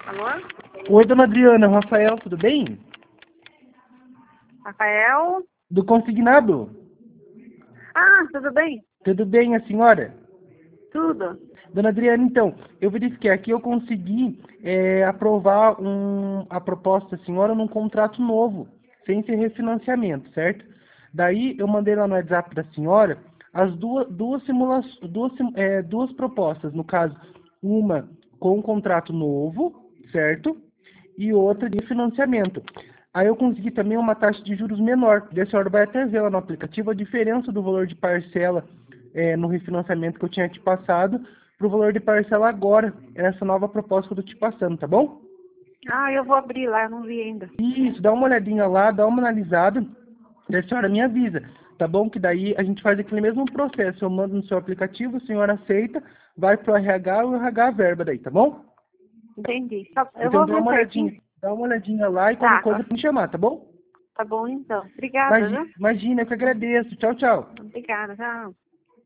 Alô? Oi, dona Adriana, Rafael, tudo bem? Rafael? Do Consignado. Ah, tudo bem? Tudo bem, a senhora? Tudo. Dona Adriana, então, eu verifiquei aqui, eu consegui aprovar a proposta da senhora num contrato novo, sem ser refinanciamento, certo? Daí eu mandei lá no WhatsApp da senhora as duas propostas, no caso, uma com um contrato novo, certo? E outra de financiamento. Aí eu consegui também uma taxa de juros menor. E a senhora vai até ver lá no aplicativo a diferença do valor de parcela no refinanciamento que eu tinha te passado para o valor de parcela agora, nessa nova proposta que eu tô te passando, tá bom? Ah, eu vou abrir lá, eu não vi ainda. Isso, dá uma olhadinha lá, dá uma analisada, e a senhora me avisa, tá bom? Que daí a gente faz aquele mesmo processo, eu mando no seu aplicativo, a senhora aceita, vai pro RH, o RH a verba daí, tá bom? Entendi. Tá, eu Então vou ver certinho. dá uma olhadinha lá e qualquer Tá, coisa pra me chamar, tá bom? tá bom então. Obrigada, viu? Imagina, eu que agradeço. Tchau, tchau. Obrigada, tchau.